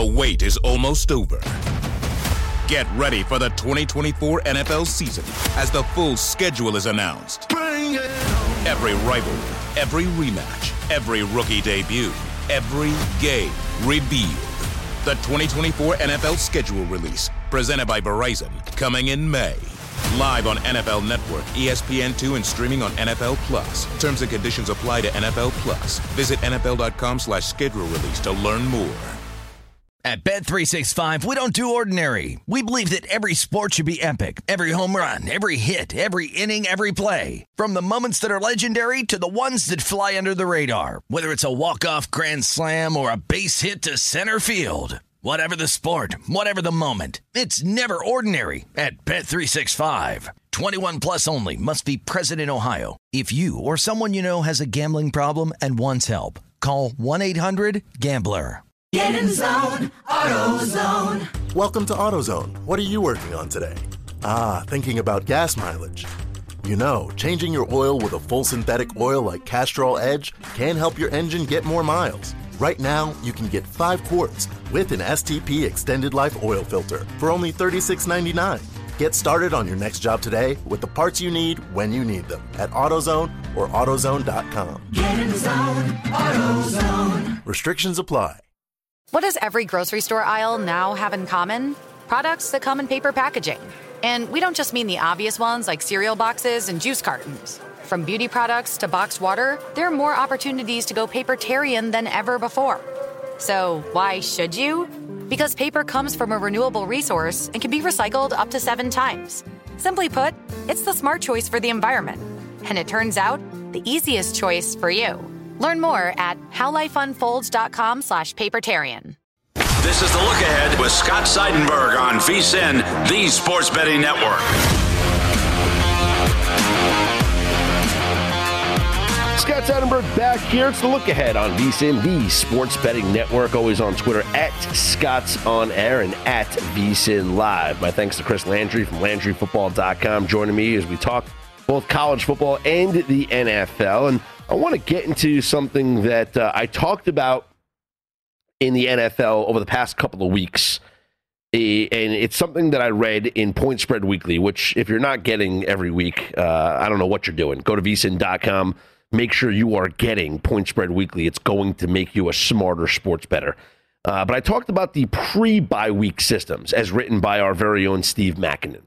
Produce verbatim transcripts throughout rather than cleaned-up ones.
The wait is almost over. Get ready for the twenty twenty-four N F L season as the full schedule is announced. Bring it on. Every rivalry, every rematch, every rookie debut, every game revealed. The twenty twenty-four N F L schedule release, presented by Verizon, coming in May. Live on N F L Network, E S P N two, and streaming on N F L Plus. Terms and conditions apply to N F L Plus. Visit N F L dot com slash schedule release to learn more. At Bet three sixty-five, we don't do ordinary. We believe that every sport should be epic. Every home run, every hit, every inning, every play. From the moments that are legendary to the ones that fly under the radar. Whether it's a walk-off grand slam or a base hit to center field. Whatever the sport, whatever the moment, it's never ordinary at Bet three sixty-five. twenty-one plus only. Must be present in Ohio. If you or someone you know has a gambling problem and wants help, call one eight hundred gambler. Get in zone, AutoZone. Welcome to AutoZone. What are you working on today? Ah, thinking about gas mileage. You know, changing your oil with a full synthetic oil like Castrol Edge can help your engine get more miles. Right now, you can get five quarts with an S T P Extended Life Oil Filter for only thirty-six ninety-nine. Get started on your next job today with the parts you need when you need them at AutoZone or AutoZone dot com. Get in zone, AutoZone. Restrictions apply. What does every grocery store aisle now have in common? Products that come in paper packaging. And we don't just mean the obvious ones like cereal boxes and juice cartons. From beauty products to boxed water, there are more opportunities to go papertarian than ever before. So why should you? Because paper comes from a renewable resource and can be recycled up to seven times. Simply put, it's the smart choice for the environment. And it turns out, the easiest choice for you. Learn more at howlifeunfolds.com slash papertarian. This is the Look Ahead with Scott Seidenberg on VSiN, the Sports Betting Network. Scott Seidenberg back here. It's the Look Ahead on VSiN, the Sports Betting Network. Always on Twitter at Scott's On Air and at VSiN Live. My thanks to Chris Landry from Landry Football dot com joining me as we talk both college football and the N F L. And I want to get into something that uh, I talked about in the N F L over the past couple of weeks. And it's something that I read in Point Spread Weekly, which if you're not getting every week, uh, I don't know what you're doing. Go to V S I N dot com. Make sure you are getting Point Spread Weekly. It's going to make you a smarter sports bettor. Uh, but I talked about the pre-bye week systems as written by our very own Steve Makinen.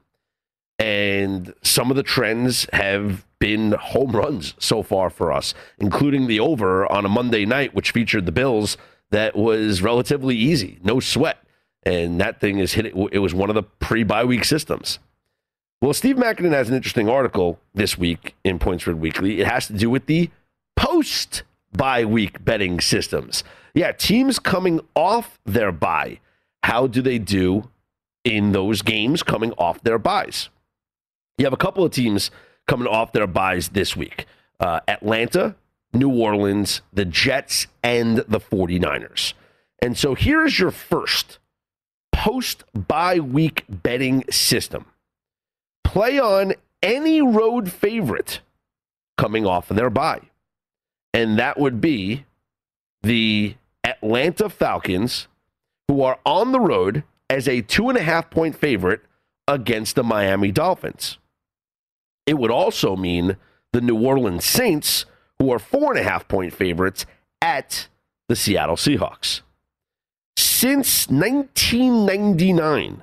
And some of the trends have been home runs so far for us, including the over on a Monday night, which featured the Bills. That was relatively easy, no sweat. And that thing is hit. It was one of the pre-bye week systems. Well, Steve Makinen has an interesting article this week in Point Spread Weekly. It has to do with the post-bye week betting systems. Yeah, teams coming off their bye. How do they do in those games coming off their byes? You have a couple of teams coming off their byes this week. Uh, Atlanta, New Orleans, the Jets, and the 49ers. And so here's your first post-bye week betting system. Play on any road favorite coming off of their bye. And that would be the Atlanta Falcons, who are on the road as a two and a half point favorite against the Miami Dolphins. It would also mean the New Orleans Saints, who are four and a half point favorites at the Seattle Seahawks. Since nineteen ninety-nine,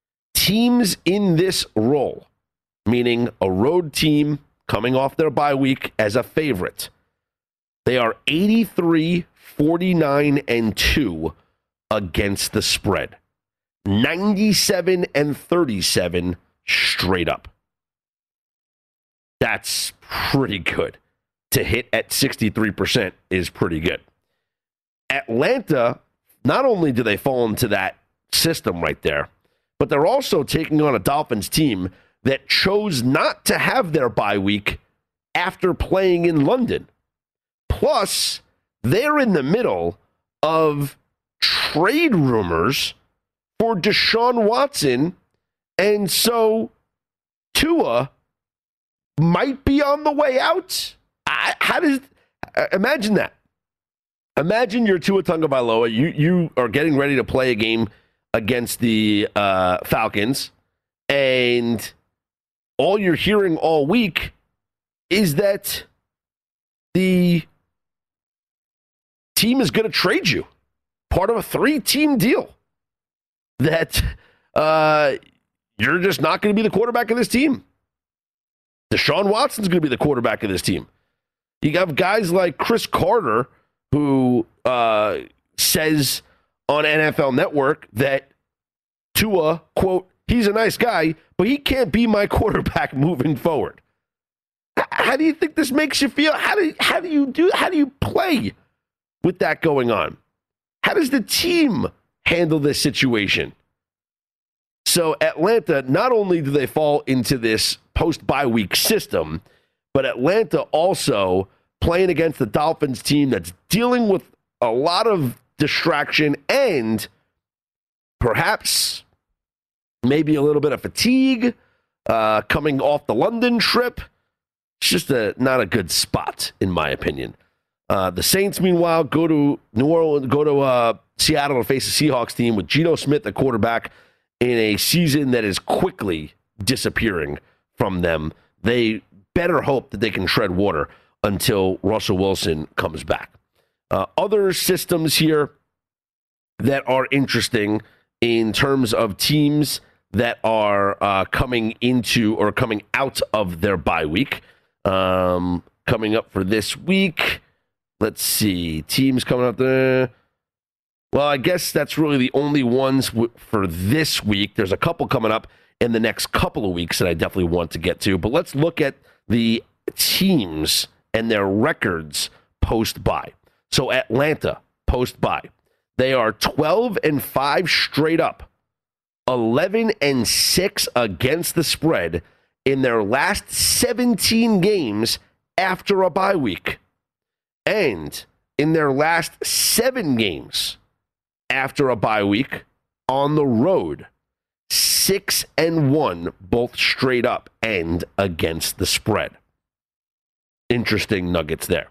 teams in this role, meaning a road team coming off their bye week as a favorite, they are eighty-three, forty-nine, and two against the spread. ninety-seven and thirty-seven straight up. That's pretty good. To hit at sixty-three percent is pretty good. Atlanta, not only do they fall into that system right there, but they're also taking on a Dolphins team that chose not to have their bye week after playing in London. Plus, they're in the middle of trade rumors for Deshaun Watson, and so Tua might be on the way out. I, how does uh, imagine that? Imagine you're Tua Tagovailoa. You you are getting ready to play a game against the uh, Falcons, and all you're hearing all week is that the team is going to trade you, part of a three-team deal, that uh, you're just not going to be the quarterback of this team. Deshaun Watson's going to be the quarterback of this team. You have guys like Chris Carter, who uh, says on N F L Network that Tua, quote, he's a nice guy, but he can't be my quarterback moving forward. H- how do you think this makes you feel? How do how do you do? How do you play with that going on? How does the team handle this situation? So Atlanta, not only do they fall into this post-bye week system, but Atlanta also playing against the Dolphins team that's dealing with a lot of distraction and perhaps maybe a little bit of fatigue uh, coming off the London trip. It's just a, not a good spot, in my opinion. Uh, the Saints, meanwhile, go to New Orleans, go to uh, Seattle to face the Seahawks team with Geno Smith at quarterback in a season that is quickly disappearing from them. They better hope that they can tread water until Russell Wilson comes back. Uh, other systems here that are interesting in terms of teams that are uh, coming into or coming out of their bye week. Um, coming up for this week, let's see, teams coming up there. Well, I guess that's really the only ones w- for this week. There's a couple coming up in the next couple of weeks that I definitely want to get to. But let's look at the teams and their records post-bye. So Atlanta, post-bye. They are twelve and five straight up, eleven and six against the spread in their last seventeen games after a bye week. And in their last seven games after a bye week on the road, six and one, both straight up and against the spread. Interesting nuggets there.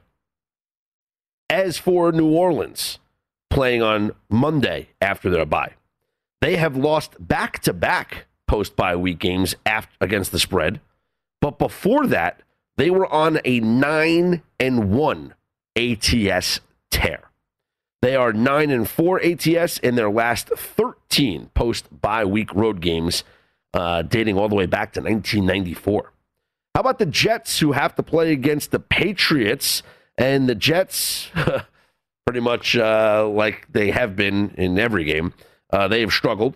As for New Orleans, playing on Monday after their bye, they have lost back-to-back post-bye week games after, against the spread. But before that, they were on a nine and one A T S tear. They are nine and four A T S in their last thirteen post-bye week road games, uh, dating all the way back to nineteen ninety-four. How about the Jets, who have to play against the Patriots? And the Jets, pretty much uh, like they have been in every game, uh, they have struggled.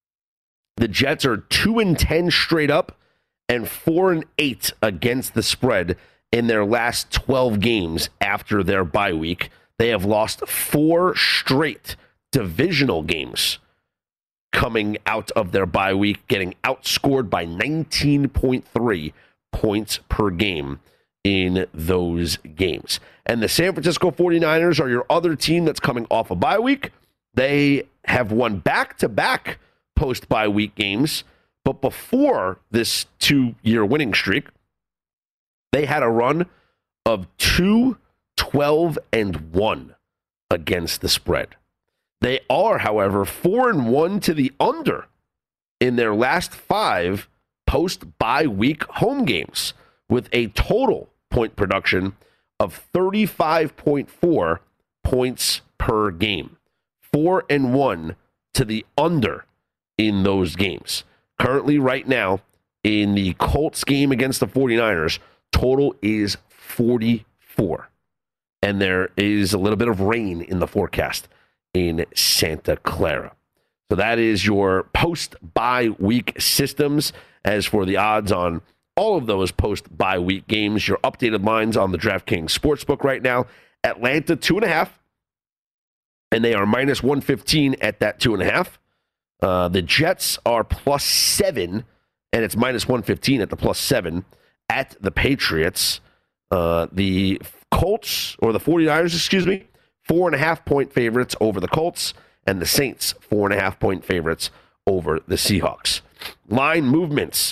The Jets are two and ten straight up and four and eight against the spread in their last twelve games after their bye week. They have lost four straight divisional games coming out of their bye week, getting outscored by nineteen point three points per game in those games. And the San Francisco forty-niners are your other team that's coming off a bye week. They have won back-to-back post-bye week games, but before this two-year winning streak, they had a run of two, twelve, and one against the spread. They are, however, four and one to the under in their last five post-bye week home games, with a total point production of thirty-five point four points per game. Four and one to the under in those games. Currently, right now, in the Colts game against the forty-niners, total is forty-four. And there is a little bit of rain in the forecast in Santa Clara. So that is your post-bye week systems. As for the odds on all of those post-bye week games, your updated lines on the DraftKings Sportsbook right now. Atlanta, two and a half. And they are minus one fifteen at that two and a half. Uh, the Jets are plus seven, and it's minus one fifteen at the plus seven at the Patriots. Uh, the Colts, or the forty-niners, excuse me, four and a half point favorites over the Colts, and the Saints, four and a half point favorites over the Seahawks. Line movements,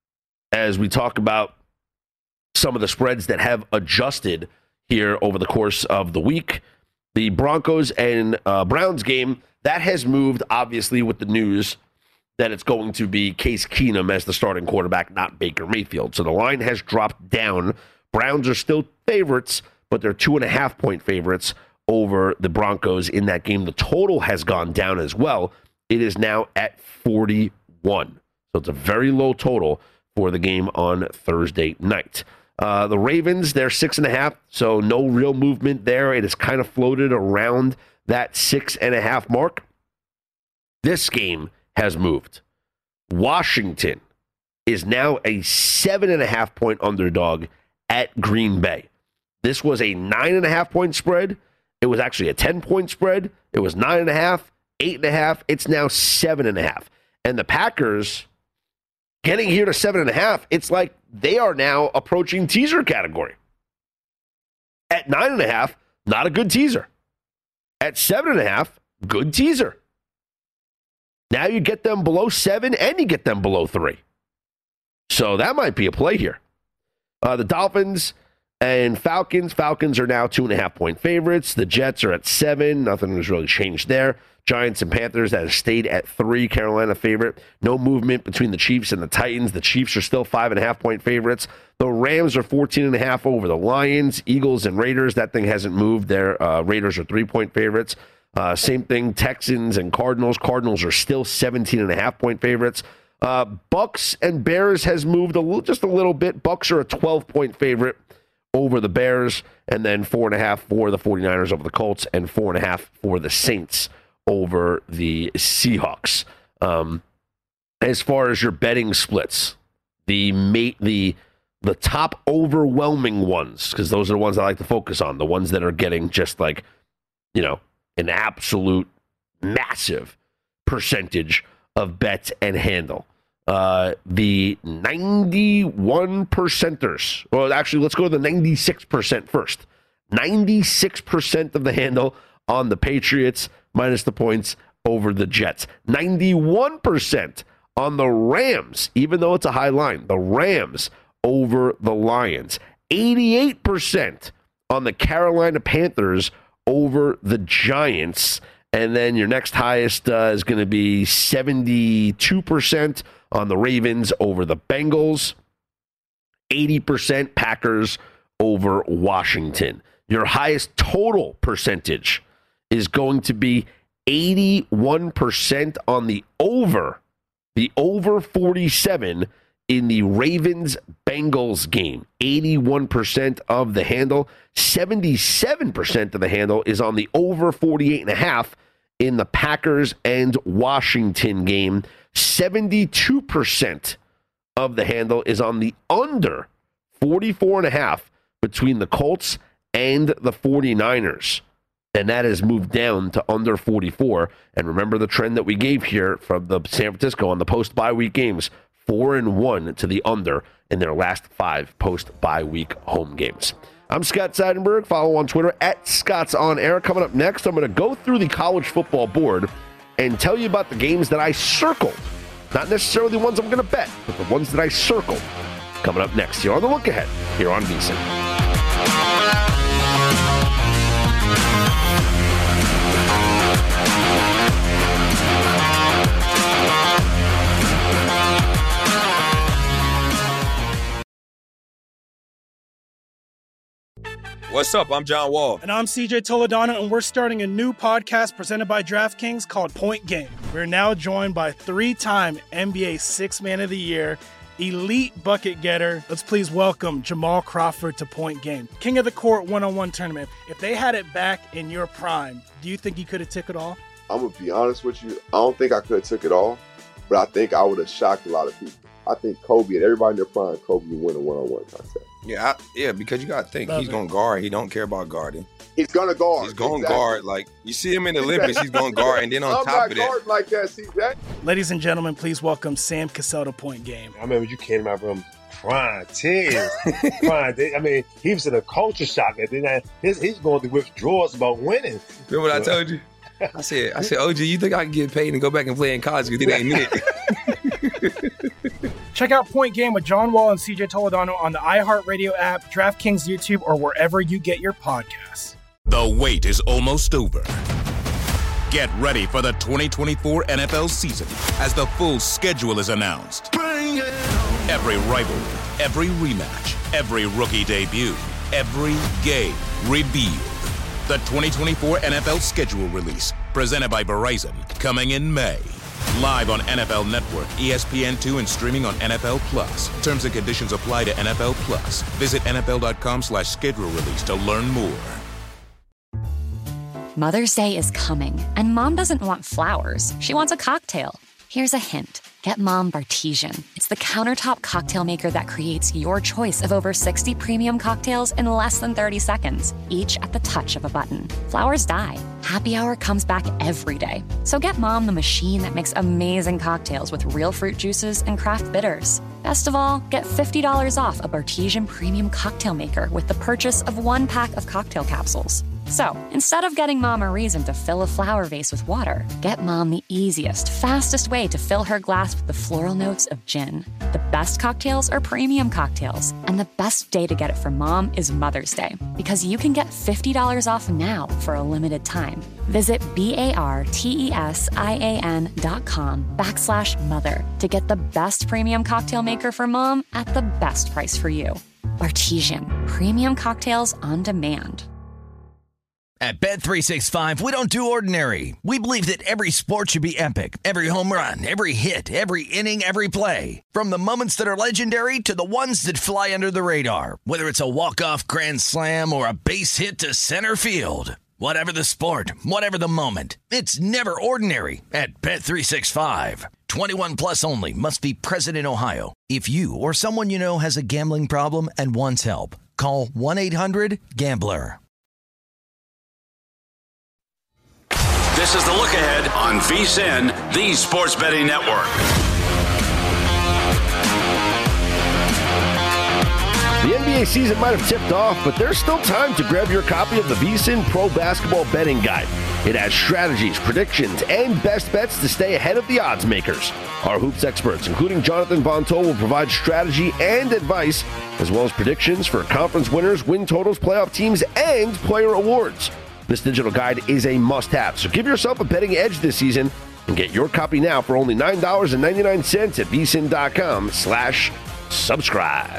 as we talk about some of the spreads that have adjusted here over the course of the week. The Broncos and uh, Browns game, that has moved, obviously, with the news that it's going to be Case Keenum as the starting quarterback, not Baker Mayfield. So the line has dropped down. Browns are still favorites, but they're two and a half point favorites over the Broncos in that game. The total has gone down as well. It is now at forty-one. So it's a very low total for the game on Thursday night. Uh, the Ravens, they're six and a half, so no real movement there. It has kind of floated around that six and a half mark. This game has moved. Washington is now a seven and a half point underdog at Green Bay. This was a nine and a half point spread. It was actually a ten point spread. It was nine and a half, eight and a half. It's now seven and a half. And the Packers getting here to seven and a half, it's like they are now approaching teaser category. At nine and a half, not a good teaser. At seven and a half, good teaser. Now you get them below seven and you get them below three. So that might be a play here. Uh, the Dolphins and Falcons. Falcons are now two and a half point favorites. The Jets are at seven. Nothing has really changed there. Giants and Panthers that have stayed at three. Carolina favorite. No movement between the Chiefs and the Titans. The Chiefs are still five and a half point favorites. The Rams are fourteen and a half over the Lions. Eagles and Raiders. That thing hasn't moved. Their uh, Raiders are three point favorites. Uh, same thing. Texans and Cardinals. Cardinals are still seventeen and a half point favorites. Uh, Bucks and Bears has moved a little, just a little bit. Bucks are a twelve point favorite over the Bears, and then four and a half for the 49ers over the Colts, and four and a half for the Saints over the Seahawks. Um, as far as your betting splits, the mate, the the top overwhelming ones, because those are the ones I like to focus on, the ones that are getting just like, you know, an absolute massive percentage of bets and handle. Uh, the ninety-one percenters, well, actually, let's go to the ninety-six percent first. ninety-six percent of the handle on the Patriots minus the points over the Jets. ninety-one percent on the Rams, even though it's a high line. The Rams over the Lions. eighty-eight percent on the Carolina Panthers over the Giants. And then your next highest uh, is going to be seventy-two percent on the Ravens over the Bengals. eighty percent Packers over Washington. Your highest total percentage is going to be eighty-one percent on the over. The over forty-seven in the Ravens-Bengals game. eighty-one percent of the handle. seventy-seven percent of the handle is on the over forty-eight and a half in the Packers and Washington game. seventy-two percent of the handle is on the under forty-four and a half between the Colts and the 49ers. And that has moved down to under forty-four. And remember the trend that we gave here from the San Francisco on the post-bye week games. Four and one to the under in their last five post-bye week home games. I'm Scott Seidenberg. Follow on Twitter at Scott's On Air. Coming up next, I'm going to go through the college football board and tell you about the games that I circled. Not necessarily the ones I'm going to bet, but the ones that I circled. Coming up next here on The Look Ahead, here on VSiN. What's up? I'm John Wall. And I'm C J Toledano, and we're starting a new podcast presented by DraftKings called Point Game. We're now joined by three-time N B A Sixth Man of the Year, elite bucket getter. Let's please welcome Jamal Crawford to Point Game. King of the Court one-on-one tournament. If they had it back in your prime, do you think you could have took it all? I'm going to be honest with you. I don't think I could have took it all, but I think I would have shocked a lot of people. I think Kobe and everybody in their prime, Kobe would win a one-on-one contest. Yeah, I, yeah, because you got to think, Love he's going to guard. He don't care about guarding. He's going to guard. He's going to exactly. guard. Like, you see him in the Olympics, he's going to guard. And then on I'm top of that. I'm not guarding like that, C J. Ladies and gentlemen, please welcome Sam Cassell to Point Game. I remember you came out from prime tears. prime, I mean, he was in a culture shock. And then his, he's going through withdrawals about winning. Remember what I told you? I said, I said, O G, you think I can get paid and go back and play in college because it ain't it? Check out Point Game with John Wall and C J Toledano on the iHeartRadio app, DraftKings YouTube, or wherever you get your podcasts. The wait is almost over. Get ready for the twenty twenty-four N F L season as the full schedule is announced. Bring it on. Every rivalry, every rematch, every rookie debut, every game revealed. The twenty twenty-four N F L schedule release, presented by Verizon, coming in May. Live on N F L Network, E S P N two, and streaming on N F L Plus. Terms and conditions apply to N F L Plus. Visit N F L dot com slash schedule release to learn more. Mother's Day is coming, and Mom doesn't want flowers. She wants a cocktail. Here's a hint. Get Mom Bartesian. It's the countertop cocktail maker that creates your choice of over sixty premium cocktails in less than thirty seconds, each at the touch of a button. Flowers die. Happy Hour comes back every day. So get Mom the machine that makes amazing cocktails with real fruit juices and craft bitters. Best of all, get fifty dollars off a Bartesian premium cocktail maker with the purchase of one pack of cocktail capsules. So, instead of getting Mom a reason to fill a flower vase with water, get Mom the easiest, fastest way to fill her glass with the floral notes of gin. The best cocktails are premium cocktails, and the best day to get it for Mom is Mother's Day, because you can get fifty dollars off now for a limited time. Visit B-A-R-T-E-S-I-A-N dot com backslash mother to get the best premium cocktail maker for Mom at the best price for you. Bartesian, premium cocktails on demand. At Bet three sixty-five, we don't do ordinary. We believe that every sport should be epic. Every home run, every hit, every inning, every play. From the moments that are legendary to the ones that fly under the radar. Whether it's a walk-off grand slam or a base hit to center field. Whatever the sport, whatever the moment. It's never ordinary at Bet three sixty-five. twenty-one plus only. Must be present in Ohio. If you or someone you know has a gambling problem and wants help, call one eight hundred gambler. This is the look ahead on VSiN, the Sports Betting Network. The N B A season might have tipped off, but there's still time to grab your copy of the VSiN Pro Basketball Betting Guide. It has strategies, predictions, and best bets to stay ahead of the odds makers. Our hoops experts, including Jonathan Von Toll, will provide strategy and advice, as well as predictions for conference winners, win totals, playoff teams, and player awards. This digital guide is a must-have, so give yourself a betting edge this season and get your copy now for only nine dollars and ninety-nine cents at vsin.com slash subscribe.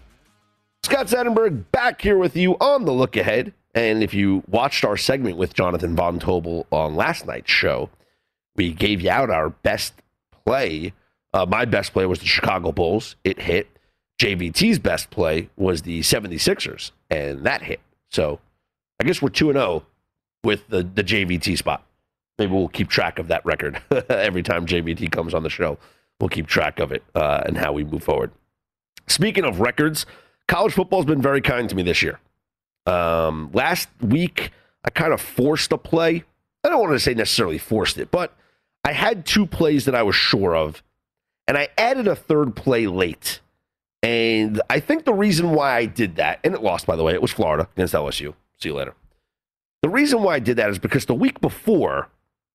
Scott Seidenberg back here with you on the look ahead. And if you watched our segment with Jonathan Von Tobel on last night's show, we gave you out our best play. Uh, my best play was the Chicago Bulls. It hit. J V T's best play was the seventy-sixers, and that hit. So I guess we're two and oh with the, the J V T spot. Maybe we'll keep track of that record every time J V T comes on the show. We'll keep track of it uh, and how we move forward. Speaking of records, college football has been very kind to me this year. Um, last week, I kind of forced a play. I don't want to say necessarily forced it, but I had two plays that I was sure of, and I added a third play late. And I think the reason why I did that, and it lost, by the way, it was Florida against L S U. See you later. The reason why I did that is because the week before,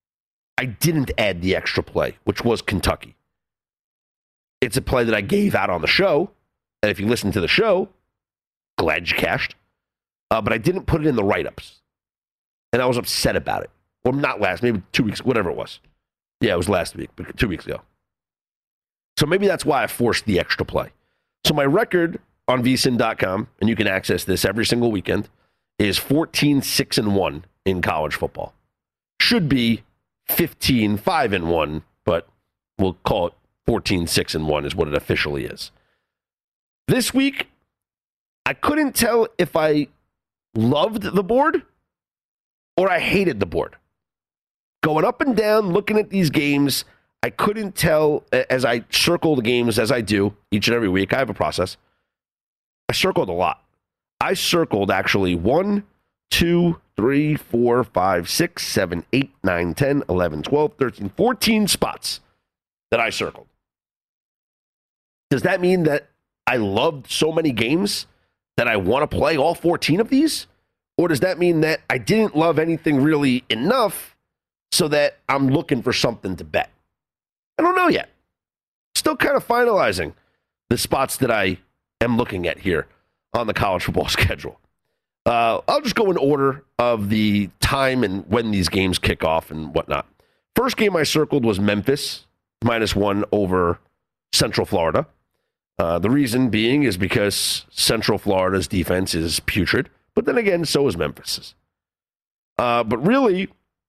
I didn't add the extra play, which was Kentucky. It's a play that I gave out on the show. And if you listen to the show, glad you cashed. Uh, but I didn't put it in the write-ups. And I was upset about it. Well, not last, maybe two weeks, whatever it was. Yeah, it was last week, two weeks ago. So maybe that's why I forced the extra play. So my record on V S I N dot com, and you can access this every single weekend, is fourteen six and one in college football. Should be fifteen five and one, but we'll call it fourteen six and one is what it officially is. This week, I couldn't tell if I loved the board or I hated the board. Going up and down, looking at these games, I couldn't tell as I circle the games as I do each and every week. I have a process. I circled a lot. I circled actually one, two, three, four, five, six, seven, eight, nine, ten, eleven, twelve, thirteen, fourteen spots that I circled. Does that mean that I loved so many games that I want to play all fourteen of these? Or does that mean that I didn't love anything really enough so that I'm looking for something to bet? I don't know yet. Still kind of finalizing the spots that I am looking at here on the college football schedule. Uh, I'll just go in order of the time and when these games kick off and whatnot. First game I circled was Memphis, minus one over Central Florida. Uh, the reason being is because Central Florida's defense is putrid, but then again, so is Memphis's. Uh, but really,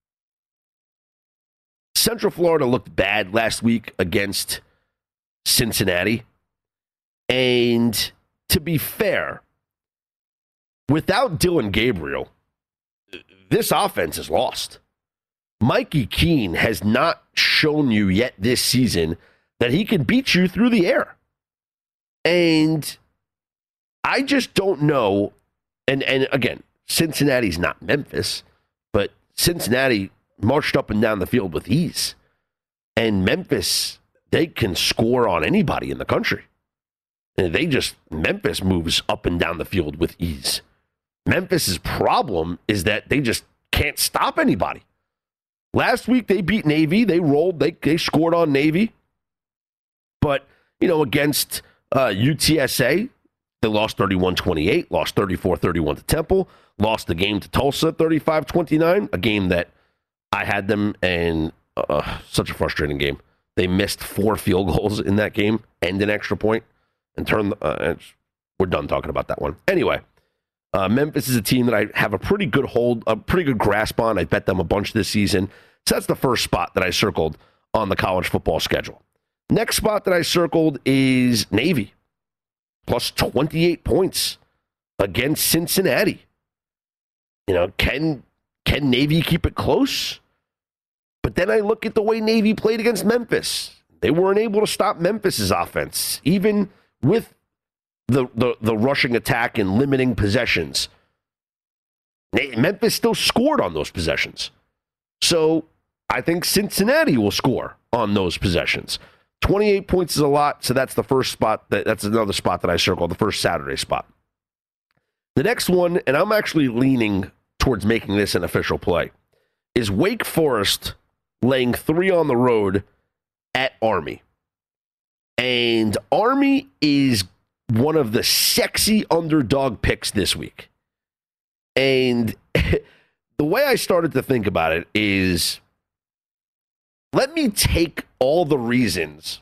Central Florida looked bad last week against Cincinnati. And to be fair, without Dylan Gabriel, this offense is lost. Mikey Keene has not shown you yet this season that he can beat you through the air. And I just don't know. And, and again, Cincinnati's not Memphis, but Cincinnati marched up and down the field with ease. And Memphis, they can score on anybody in the country. And they just, Memphis moves up and down the field with ease. Memphis's problem is that they just can't stop anybody. Last week they beat Navy. They rolled. They they scored on Navy. But, you know, against uh, U T S A, they lost thirty-one twenty-eight, lost thirty-four thirty-one to Temple, lost the game to Tulsa thirty-five twenty-nine, a game that I had them in uh, such a frustrating game. They missed four field goals in that game and an extra point. And turn, uh, we're done talking about that one. Anyway, uh, Memphis is a team that I have a pretty good hold, a pretty good grasp on. I bet them a bunch this season. So that's the first spot that I circled on the college football schedule. Next spot that I circled is Navy, plus twenty-eight points against Cincinnati. You know, can can Navy keep it close? But then I look at the way Navy played against Memphis. They weren't able to stop Memphis's offense, even with the, the, the rushing attack and limiting possessions. Memphis still scored on those possessions. So I think Cincinnati will score on those possessions. twenty-eight points is a lot, so that's the first spot. That, that's another spot that I circled, the first Saturday spot. The next one, and I'm actually leaning towards making this an official play, is Wake Forest laying three on the road at Army. And Army is one of the sexy underdog picks this week. And the way I started to think about it is, let me take all the reasons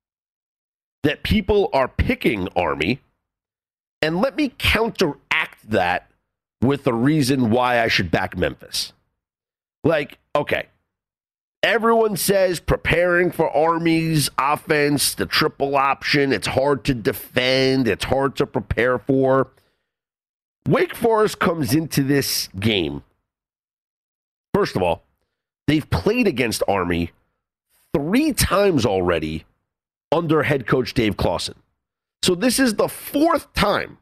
that people are picking Army and let me counteract that with the reason why I should back Memphis. Like, okay, everyone says preparing for Army's offense, the triple option, it's hard to defend, it's hard to prepare for. Wake Forest comes into this game. First of all, they've played against Army three times already under head coach Dave Clawson. So this is the fourth time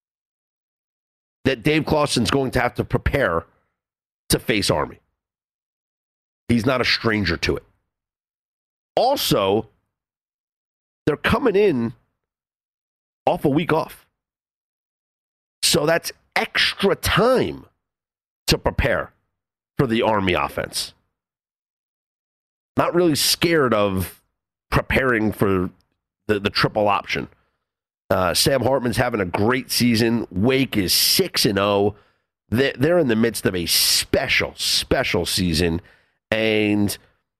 that Dave Clawson's going to have to prepare to face Army. He's not a stranger to it. Also, they're coming in off a week off. So that's extra time to prepare for the Army offense. Not really scared of preparing for the, the triple option. Uh, Sam Hartman's having a great season. Wake is six and oh. They're in the midst of a special, special season. And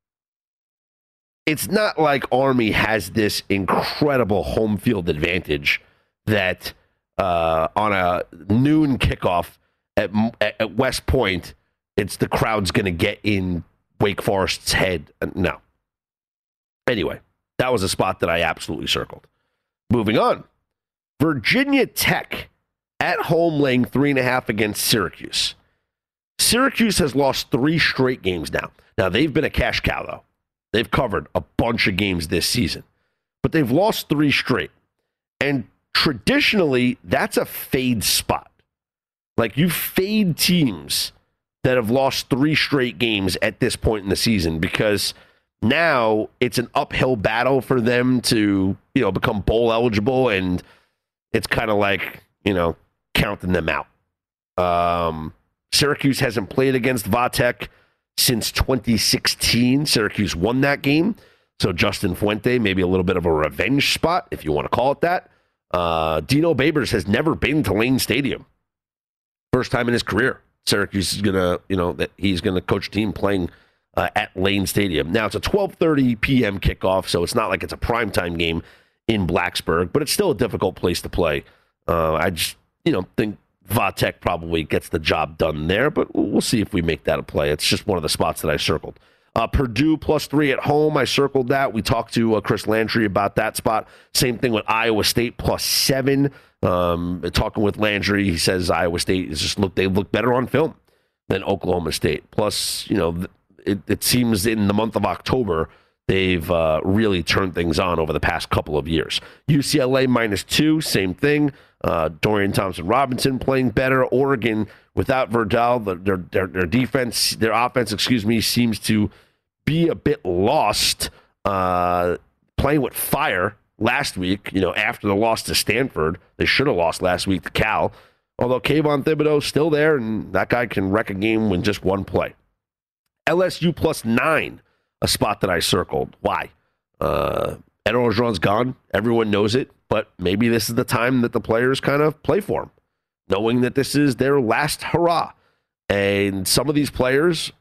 it's not like Army has this incredible home field advantage that uh, on a noon kickoff at, at West Point, it's the crowd's going to get in Wake Forest's head. No. Anyway, that was a spot that I absolutely circled. Moving on. Virginia Tech at home laying three and a half against Syracuse. Syracuse has lost three straight games now. Now, they've been a cash cow, though. They've covered a bunch of games this season. But they've lost three straight. And traditionally, that's a fade spot. Like, you fade teams that have lost three straight games at this point in the season because now it's an uphill battle for them to, you know, become bowl eligible, and it's kind of like, you know, counting them out. Um, Syracuse hasn't played against Vatech since twenty sixteen. Syracuse won that game. So Justin Fuente, maybe a little bit of a revenge spot, if you want to call it that. Uh, Dino Babers has never been to Lane Stadium. First time in his career, Syracuse is going to, you know, that he's going to coach a team playing uh, at Lane Stadium. Now, it's a twelve thirty p.m. kickoff, so it's not like it's a primetime game in Blacksburg, but it's still a difficult place to play. Uh, I just, you know, think Vatek probably gets the job done there, but we'll see if we make that a play. It's just one of the spots that I circled. Uh, Purdue plus three at home. I circled that. We talked to uh, Chris Landry about that spot. Same thing with Iowa State plus seven. Um, talking with Landry, he says Iowa State is just look. They look better on film than Oklahoma State. Plus, you know, it, it seems in the month of October they've uh, really turned things on over the past couple of years. U C L A minus two, same thing. Uh, Dorian Thompson-Robinson playing better. Oregon without Verdell, their, their their defense, their offense, excuse me, seems to be a bit lost. Uh, playing with fire last week, you know, after the loss to Stanford, they should have lost last week to Cal. Although Kayvon Thibodeau's still there, and that guy can wreck a game with just one play. L S U plus nine, a spot that I circled. Why? Uh, Ed Orgeron's gone. Everyone knows it. But maybe this is the time that the players kind of play for him, knowing that this is their last hurrah. And some of these players,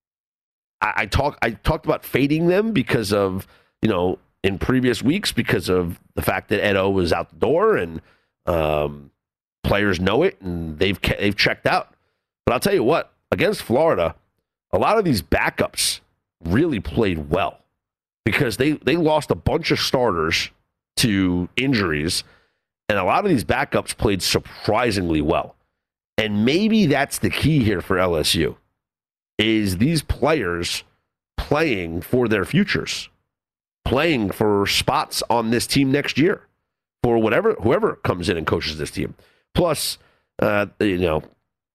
I, I talk I talked about fading them because of, you know, in previous weeks because of the fact that Ed O was out the door and um, players know it and they've they've checked out. But I'll tell you what, against Florida, a lot of these backups really played well because they, they lost a bunch of starters to injuries, and a lot of these backups played surprisingly well. And maybe that's the key here for L S U, is these players playing for their futures, playing for spots on this team next year, for whatever whoever comes in and coaches this team. Plus, uh, you know,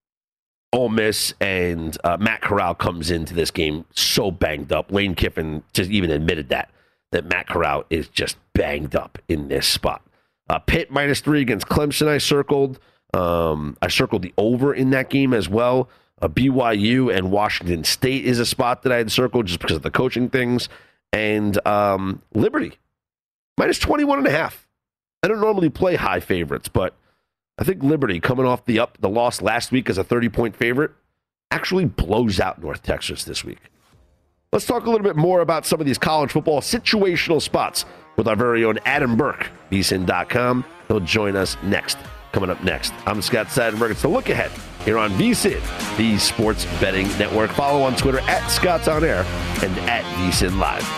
Ole Miss and uh, Matt Corral comes into this game so banged up. Lane Kiffin just even admitted that. that Matt Corral is just banged up in this spot. Uh, Pitt minus three against Clemson, I circled. Um, I circled the over in that game as well. Uh, B Y U and Washington State is a spot that I had circled just because of the coaching things. And um, Liberty, minus twenty-one and a half. I don't normally play high favorites, but I think Liberty, coming off the up the loss last week as a thirty-point favorite, actually blows out North Texas this week. Let's talk a little bit more about some of these college football situational spots with our very own Adam Burke, V S I N dot com. He'll join us next. Coming up next, I'm Scott Seidenberg. It's the Look Ahead here on V S I N, the Sports Betting Network. Follow on Twitter at Scott's On Air and at V S I N Live.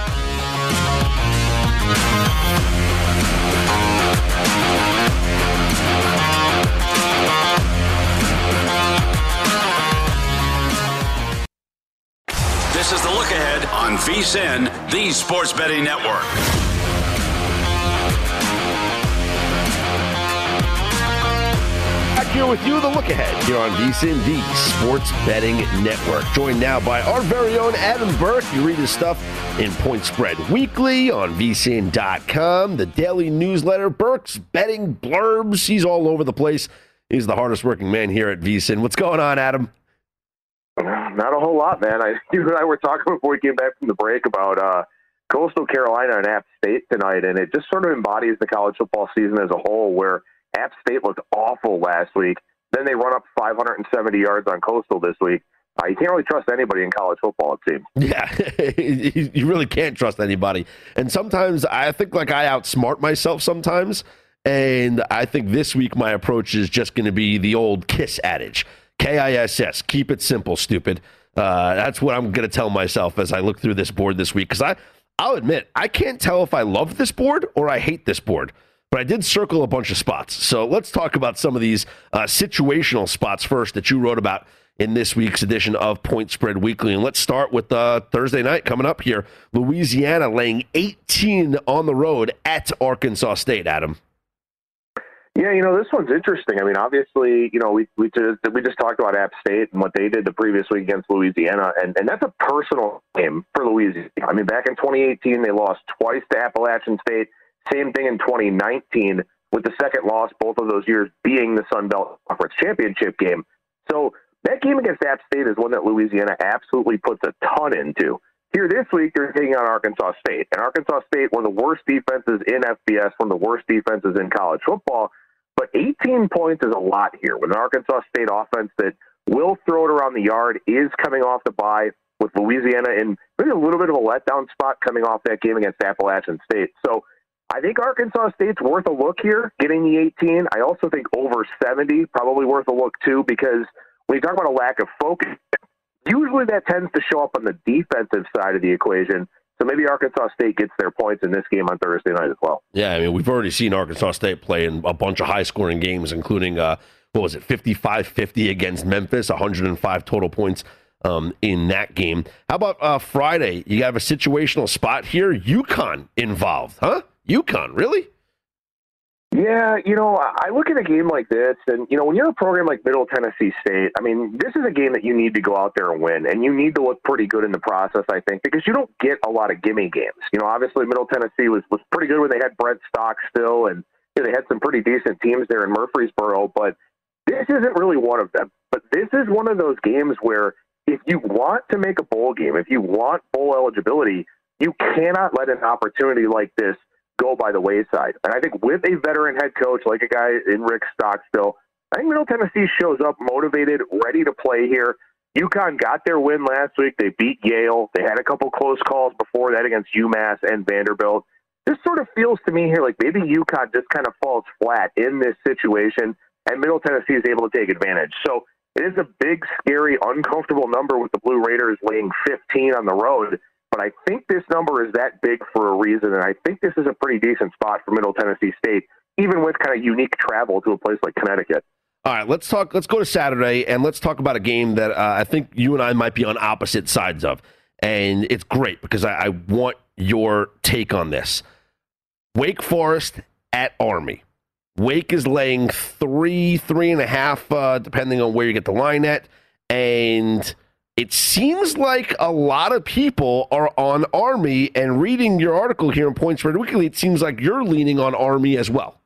This is the Look Ahead on V S I N, the Sports Betting Network. Back here with you, the Look Ahead here on V S I N, the Sports Betting Network. Joined now by our very own Adam Burke. You read his stuff in Point Spread Weekly on V S I N dot com, the daily newsletter, Burke's Betting Blurbs. He's all over the place. He's the hardest working man here at V S I N. What's going on, Adam? Not a whole lot, man. I, you and I were talking before we came back from the break about uh, Coastal Carolina and App State tonight, and it just sort of embodies the college football season as a whole, where App State looked awful last week. Then they run up five hundred seventy yards on Coastal this week. Uh, you can't really trust anybody in college football, it seems. Yeah, you really can't trust anybody. And sometimes I think like I outsmart myself sometimes, and I think this week my approach is just going to be the old KISS adage. K I S S, keep it simple, stupid. Uh, that's what I'm going to tell myself as I look through this board this week. Because I, I'll admit, I can't tell if I love this board or I hate this board. But I did circle a bunch of spots. So let's talk about some of these uh, situational spots first that you wrote about in this week's edition of Point Spread Weekly. And let's start with uh, Thursday night coming up here. Louisiana laying eighteen on the road at Arkansas State, Adam. Yeah, you know, this one's interesting. I mean, obviously, you know, we we just we just talked about App State and what they did the previous week against Louisiana, and, and that's a personal game for Louisiana. I mean, back in twenty eighteen, they lost twice to Appalachian State. Same thing in twenty nineteen, with the second loss both of those years being the Sun Belt Conference Championship game. So that game against App State is one that Louisiana absolutely puts a ton into. Here this week, they're taking on Arkansas State. And Arkansas State, one of the worst defenses in F B S, one of the worst defenses in college football. But But eighteen points is a lot here with an Arkansas State offense that will throw it around the yard, is coming off the bye with Louisiana in maybe a little bit of a letdown spot coming off that game against Appalachian State. So I think Arkansas State's worth a look here, getting the eighteen. I also think over seventy, probably worth a look too, because when you talk about a lack of focus, usually that tends to show up on the defensive side of the equation. So maybe Arkansas State gets their points in this game on Thursday night as well. Yeah, I mean, we've already seen Arkansas State play in a bunch of high-scoring games, including, uh, what was it, fifty-five fifty against Memphis, one hundred five total points um, in that game. How about uh, Friday? You have a situational spot here. UConn involved, huh? UConn, really? Yeah, you know, I look at a game like this, and, you know, when you're a program like Middle Tennessee State, I mean, this is a game that you need to go out there and win, and you need to look pretty good in the process, I think, because you don't get a lot of gimme games. You know, obviously Middle Tennessee was, was pretty good when they had Brent Stock still, and you know, they had some pretty decent teams there in Murfreesboro, but this isn't really one of them. But this is one of those games where if you want to make a bowl game, if you want bowl eligibility, you cannot let an opportunity like this go by the wayside. And I think with a veteran head coach like a guy in Rick Stockstill, I think Middle Tennessee shows up motivated, ready to play here. UConn got their win last week. They beat Yale. They had a couple close calls before that against UMass and Vanderbilt. This sort of feels to me here like maybe UConn just kind of falls flat in this situation, and Middle Tennessee is able to take advantage. So it is a big, scary, uncomfortable number with the Blue Raiders laying fifteen on the road. But I think this number is that big for a reason, and I think this is a pretty decent spot for Middle Tennessee State, even with kind of unique travel to a place like Connecticut. All right, let's talk. Let's go to Saturday, and let's talk about a game that uh, I think you and I might be on opposite sides of, and it's great because I, I want your take on this. Wake Forest at Army. Wake is laying three, three and a half, uh, depending on where you get the line at, and it seems like a lot of people are on Army, and reading your article here in Point Spread Weekly, it seems like you're leaning on Army as well.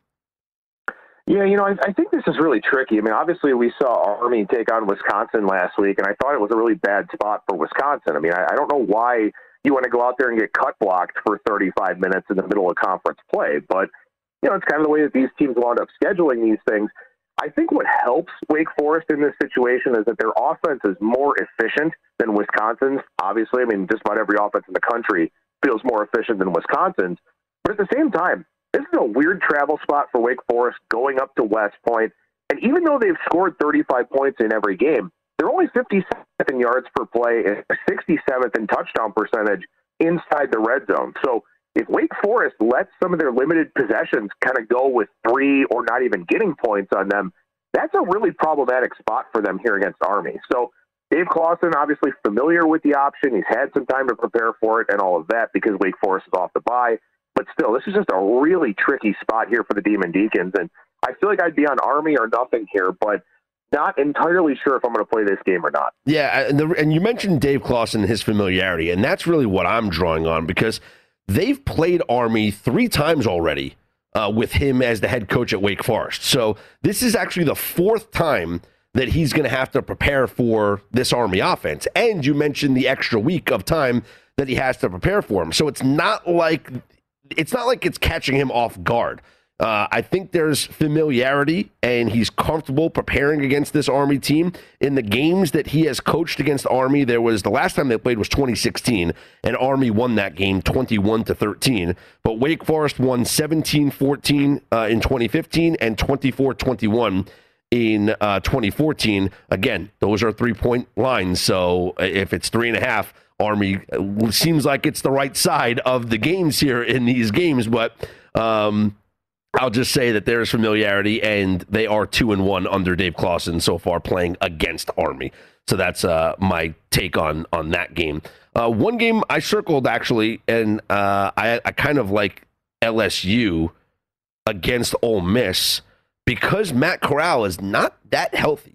Yeah, you know, I, I think this is really tricky. I mean, obviously we saw Army take on Wisconsin last week, and I thought it was a really bad spot for Wisconsin. I mean, I, I don't know why you want to go out there and get cut blocked for thirty-five minutes in the middle of conference play, but, you know, it's kind of the way that these teams wound up scheduling these things. I think what helps Wake Forest in this situation is that their offense is more efficient than Wisconsin's. Obviously, I mean, just about every offense in the country feels more efficient than Wisconsin's. But at the same time, this is a weird travel spot for Wake Forest going up to West Point. And even though they've scored thirty-five points in every game, they're only fifty-seventh in yards per play and sixty-seventh in touchdown percentage inside the red zone. So if Wake Forest lets some of their limited possessions kind of go with three or not even getting points on them, that's a really problematic spot for them here against Army. So Dave Clawson, obviously familiar with the option. He's had some time to prepare for it and all of that because Wake Forest is off the bye. But still, this is just a really tricky spot here for the Demon Deacons. And I feel like I'd be on Army or nothing here, but not entirely sure if I'm going to play this game or not. Yeah, and, the, and you mentioned Dave Clawson and his familiarity, and that's really what I'm drawing on because they've played Army three times already uh, with him as the head coach at Wake Forest. So this is actually the fourth time that he's going to have to prepare for this Army offense. And you mentioned the extra week of time that he has to prepare for him. So it's not like it's not like it's catching him off guard. Uh, I think there's familiarity, and he's comfortable preparing against this Army team. In the games that he has coached against Army, there was the last time they played was twenty sixteen, and Army won that game twenty-one to thirteen. But Wake Forest won seventeen fourteen uh, in twenty fifteen and twenty-four twenty-one in uh, twenty fourteen. Again, those are three-point lines, so if it's three and a half, Army seems like it's the right side of the games here in these games, but um, I'll just say that there is familiarity, and they are two and one under Dave Clawson so far playing against Army. So that's uh, my take on on that game. Uh, one game I circled actually, and uh, I, I kind of like L S U against Ole Miss because Matt Corral is not that healthy,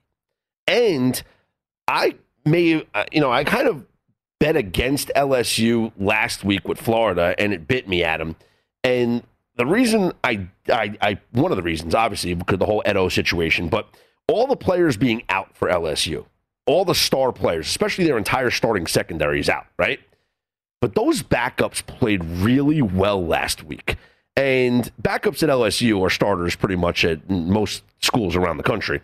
and I may you know I kind of bet against L S U last week with Florida, and it bit me, Adam, and the reason I, I, I, one of the reasons, obviously, because the whole Edo situation, but all the players being out for L S U, all the star players, especially their entire starting secondary is out, right? But those backups played really well last week. And backups at L S U are starters pretty much at most schools around the country.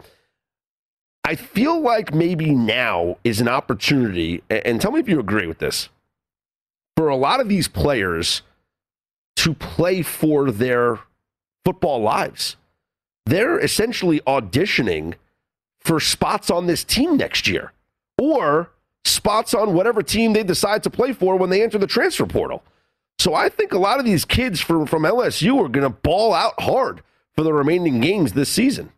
I feel like maybe now is an opportunity, and tell me if you agree with this, for a lot of these players to play for their football lives. They're essentially auditioning for spots on this team next year or spots on whatever team they decide to play for when they enter the transfer portal. So I think a lot of these kids from, from L S U are going to ball out hard for the remaining games this season.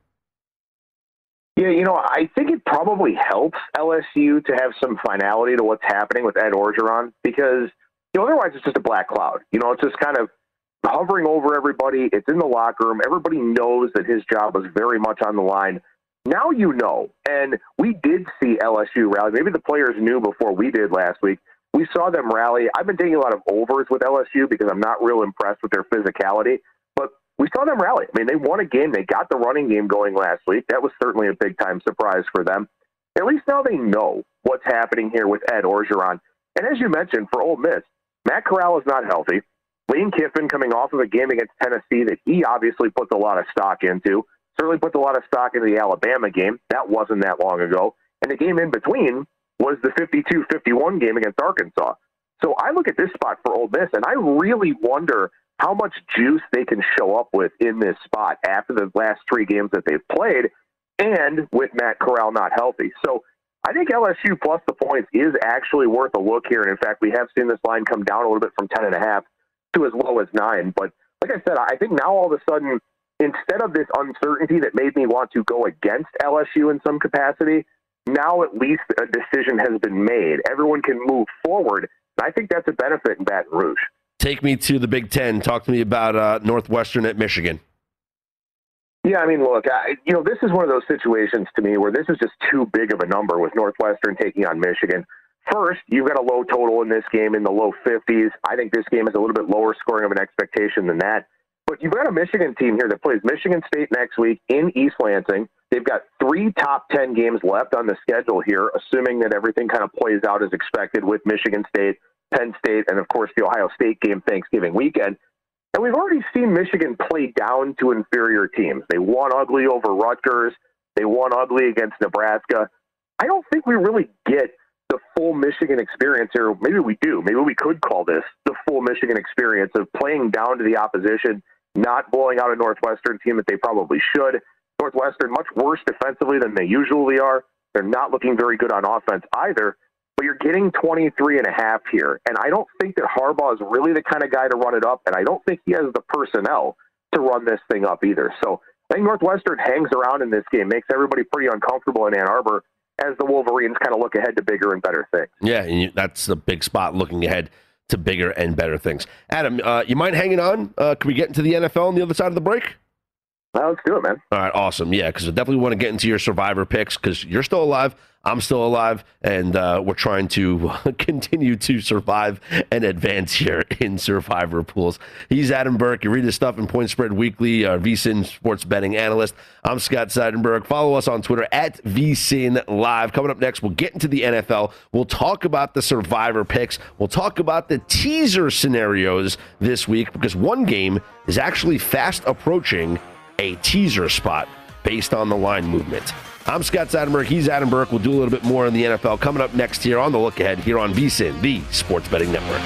Yeah, you know, I think it probably helps L S U to have some finality to what's happening with Ed Orgeron because, you know, otherwise it's just a black cloud. You know, it's just kind of hovering over everybody. It's in the locker room. Everybody knows that his job was very much on the line. Now you know, and we did see L S U rally. Maybe the players knew before we did last week. We saw them rally. I've been taking a lot of overs with L S U because I'm not real impressed with their physicality, but we saw them rally. I mean, they won a game. They got the running game going last week. That was certainly a big-time surprise for them. At least now they know what's happening here with Ed Orgeron. And as you mentioned, for Ole Miss, Matt Corral is not healthy. Lane Kiffin coming off of a game against Tennessee that he obviously puts a lot of stock into, certainly puts a lot of stock into the Alabama game. That wasn't that long ago. And the game in between was the fifty-two fifty-one game against Arkansas. So I look at this spot for Ole Miss, and I really wonder how much juice they can show up with in this spot after the last three games that they've played and with Matt Corral not healthy. So I think L S U plus the points is actually worth a look here. And in fact, we have seen this line come down a little bit from ten and a half to as low as nine. But like I said, I think now all of a sudden, instead of this uncertainty that made me want to go against L S U in some capacity, now at least a decision has been made. Everyone can move forward. And I think that's a benefit in Baton Rouge. Take me to the Big Ten. Talk to me about uh, Northwestern at Michigan. Yeah, I mean, look, I, you know, this is one of those situations to me where this is just too big of a number with Northwestern taking on Michigan. First, you've got a low total in this game in the low fifties. I think this game is a little bit lower scoring of an expectation than that. But you've got a Michigan team here that plays Michigan State next week in East Lansing. They've got three top ten games left on the schedule here, assuming that everything kind of plays out as expected with Michigan State, Penn State, and, of course, the Ohio State game Thanksgiving weekend. And we've already seen Michigan play down to inferior teams. They won ugly over Rutgers. They won ugly against Nebraska. I don't think we really get the full Michigan experience here. Maybe we do. Maybe we could call this the full Michigan experience of playing down to the opposition, not blowing out a Northwestern team that they probably should. Northwestern much worse defensively than they usually are. They're not looking very good on offense either, but you're getting twenty-three and a half here. And I don't think that Harbaugh is really the kind of guy to run it up, and I don't think he has the personnel to run this thing up either. So I think Northwestern hangs around in this game, makes everybody pretty uncomfortable in Ann Arbor as the Wolverines kind of look ahead to bigger and better things. Yeah, and you, that's a big spot, looking ahead to bigger and better things. Adam, uh, you mind hanging on? Uh, can we get into the N F L on the other side of the break? Well, let's do it, man. All right, awesome. Yeah, because I definitely want to get into your Survivor picks because you're still alive, I'm still alive, and uh, we're trying to continue to survive and advance here in Survivor pools. He's Adam Burke. You read his stuff in Point Spread Weekly, our V S I N sports betting analyst. I'm Scott Seidenberg. Follow us on Twitter at V S I N Live. Coming up next, we'll get into the N F L. We'll talk about the Survivor picks. We'll talk about the teaser scenarios this week because one game is actually fast approaching a teaser spot based on the line movement. I'm Scott Seidenberg. He's Adam Burke. We'll do a little bit more in the N F L coming up next here on The Look Ahead here on V S I N, the Sports Betting Network.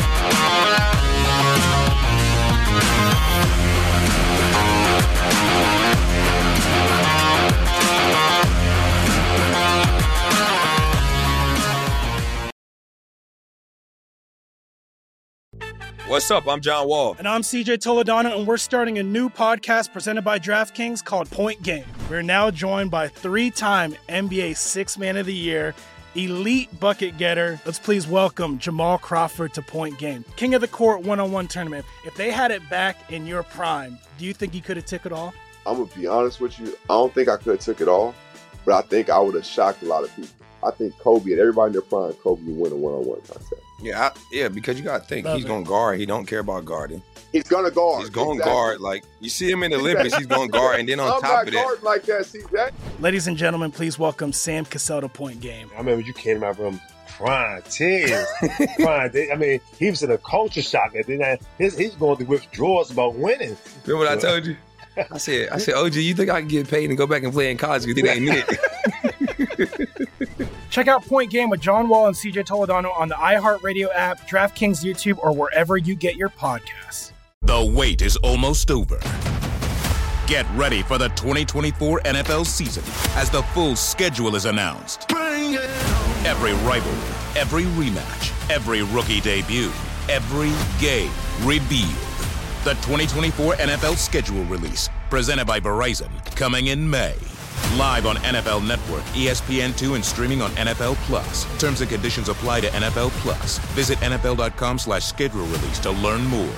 What's up? I'm John Wall. And I'm C J Toledano, and we're starting a new podcast presented by DraftKings called Point Game. We're now joined by three-time N B A Sixth Man of the Year, elite bucket getter. Let's please welcome Jamal Crawford to Point Game. King of the Court one-on-one tournament. If they had it back in your prime, do you think you could have took it all? I'm going to be honest with you. I don't think I could have took it all, but I think I would have shocked a lot of people. I think Kobe and everybody in their prime, Kobe would win a one-on-one contest. Yeah, I, yeah, because you got to think, Love he's going to guard. He don't care about guarding. He's going to guard. He's going to exactly. guard. Like, you see him in the Olympics, he's going to guard. And then on I'm top of that. I'm not guarding like that, C J. Ladies and gentlemen, please welcome Sam Cassell to Point Game. I remember you came in my room crying tears. crying. I mean, he was in a culture shock. And then his, he's going through withdrawals about winning. Remember what I told you? I said, I said, O G, you think I can get paid and go back and play in college? You think that ain't it? Check out Point Game with John Wall and C J Toledano on the iHeartRadio app, DraftKings YouTube, or wherever you get your podcasts. The wait is almost over. Get ready for the twenty twenty-four N F L season as the full schedule is announced. Bring it on. Every rivalry, every rematch, every rookie debut, every game revealed. The twenty twenty-four N F L schedule release, presented by Verizon, coming in May. Live on N F L Network, E S P N two, and streaming on N F L Plus. Terms and conditions apply to N F L Plus. Visit N F L dot com slash schedule release to learn more.